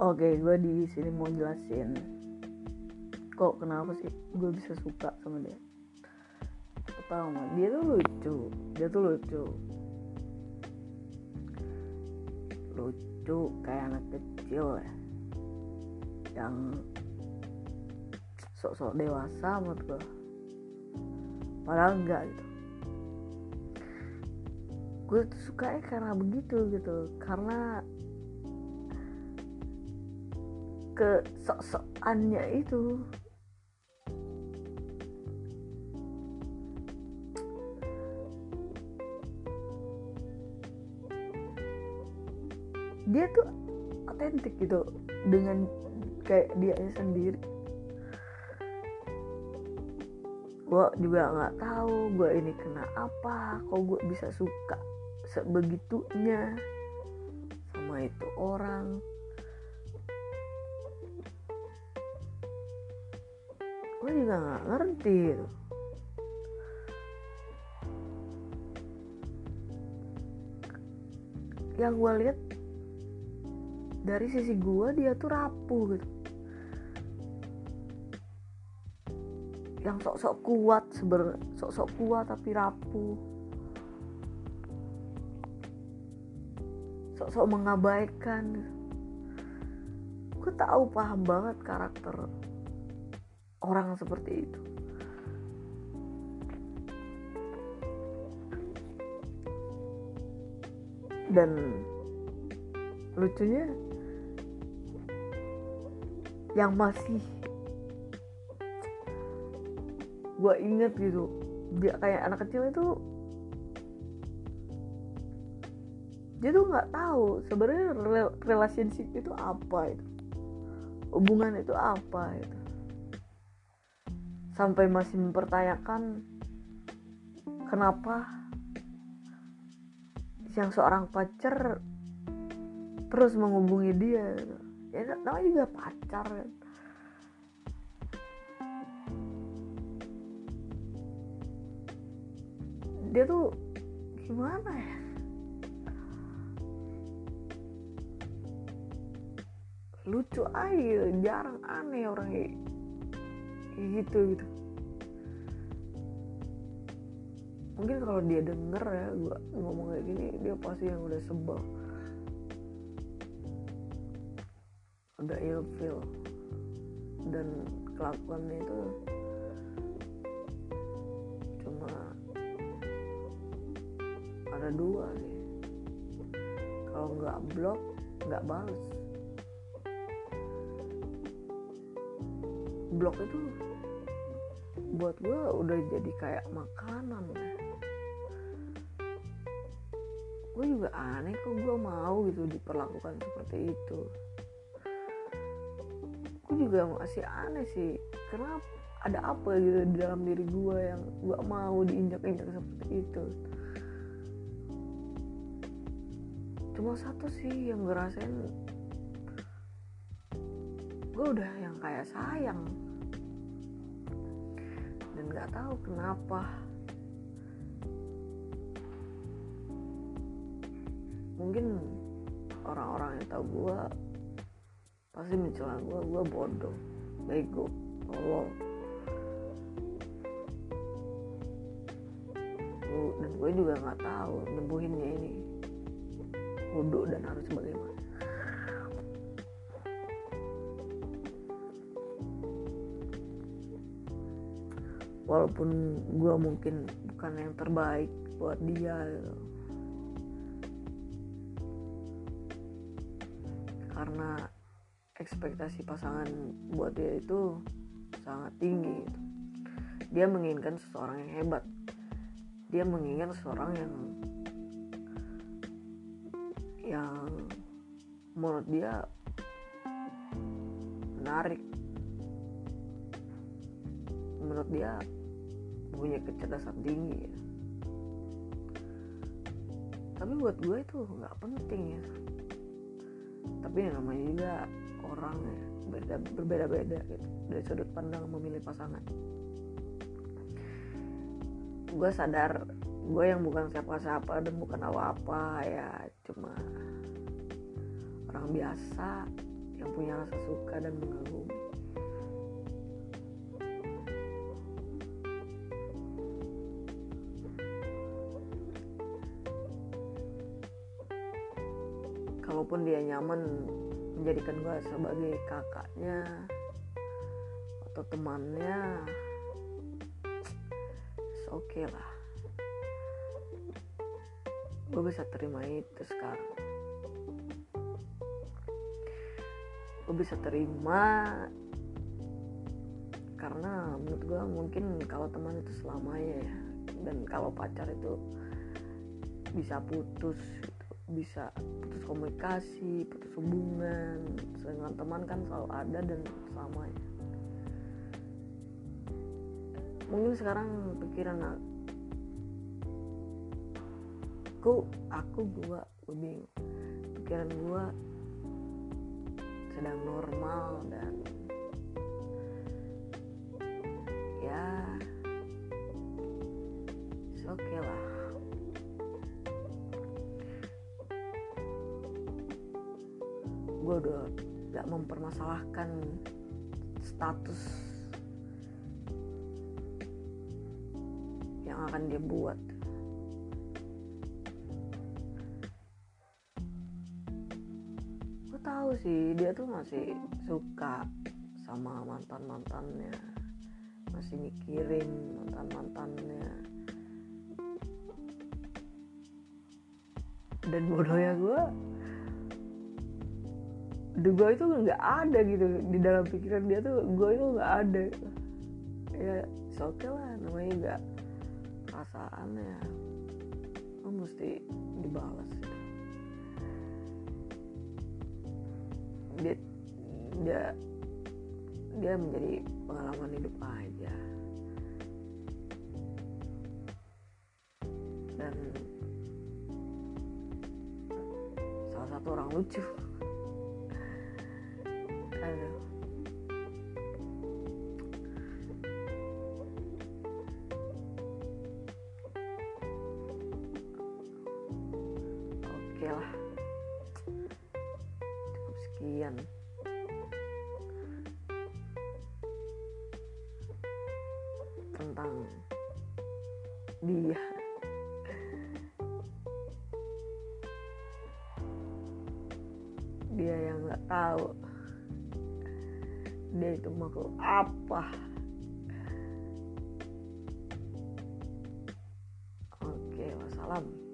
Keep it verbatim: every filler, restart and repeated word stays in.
Oke, gue di sini mau jelasin kok kenapa sih gue bisa suka sama dia. Pertama, dia tuh lucu, dia tuh lucu, lucu kayak anak kecil ya, yang sok-sok dewasa menurut gue. Padahal enggak gitu. Gue tuh sukanya karena begitu gitu, karena ke sok-sokannya itu. Dia tuh otentik gitu dengan kayak dia sendiri. Gue juga nggak tahu gue ini kena apa, kok gue bisa suka sebegitunya sama itu orang. Gue juga nggak ngerti gitu. Yang gue lihat dari sisi gue, dia tuh rapuh gitu, yang sok-sok kuat sebenarnya, sok-sok kuat tapi rapuh, sok-sok mengabaikan. Gue tahu, paham banget karakter orang seperti itu. Dan lucunya, yang masih gue inget gitu, dia kayak anak kecil itu, dia tuh nggak tahu sebenarnya relationship itu apa, itu hubungan itu apa itu, sampai masih mempertanyakan kenapa yang seorang pacar terus menghubungi dia gitu. Ya namanya juga pacar kan. Dia tuh gimana ya, lucu aja, jarang aneh orang kayak gitu gitu. Mungkin kalau dia denger ya gue ngomong kayak gini, dia pasti yang udah sebel, udah ilfeel. Dan kelakuannya itu cuma ada dua sih, kalau nggak blok nggak balas. Blok itu buat gue udah jadi kayak makanan ya. Gue juga aneh kok gue mau gitu diperlakukan seperti itu. Gue juga masih aneh sih, kenapa, ada apa gitu di dalam diri gue yang gue mau diinjak-injak seperti itu. Cuma satu sih yang gue rasain, gue udah yang kayak sayang, dan nggak tahu kenapa. Mungkin orang-orang yang tahu gue pasti mencela gue, gue bodoh, bego, tolol. Dan gue juga nggak tahu nyembuhinnya ini bodoh dan harus bagaimana. Walaupun gue mungkin bukan yang terbaik buat dia gitu. Karena ekspektasi pasangan buat dia itu sangat tinggi gitu. Dia menginginkan seseorang yang hebat, dia menginginkan seseorang yang yang menurut dia menarik, menurut dia punya kecerdasan tinggi ya. Tapi buat gue itu nggak penting ya. Tapi yang namanya juga orang ya, beda, berbeda-beda gitu dari sudut pandang memilih pasangan. Gue sadar gue yang bukan siapa-siapa dan bukan apa-apa ya, cuma orang biasa yang punya rasa suka dan mengagumi. Kalaupun dia nyaman menjadikan gue sebagai kakaknya atau temannya, oke okay lah, gue bisa terima itu sekarang. Gue bisa terima karena menurut gue mungkin kalau teman itu selamanya ya, dan kalau pacar itu bisa putus gitu, bisa putus komunikasi, putus hubungan. Sedangkan teman kan selalu ada dan selamanya. Mungkin sekarang pikiran aku, aku gua, gua bingung. Pikiran gua sedang normal dan ya oke okay lah. Gue udah gak mempermasalahkan status yang akan dia buat. Gue tahu sih dia tuh masih suka sama mantan-mantannya, masih mikirin mantan-mantannya. Dan bodohnya gue, gue itu nggak ada gitu di dalam pikiran dia tuh, gue itu nggak ada. Ya oke okay lah, namanya juga perasaannya, lo mesti dibalas gitu. Dia dia dia menjadi pengalaman hidup aja. Dan salah satu orang lucu. Aduh. Oke lah, cukup sekian tentang dia. Dia yang nggak tahu dia itu makhluk apa. Oke, wassalam.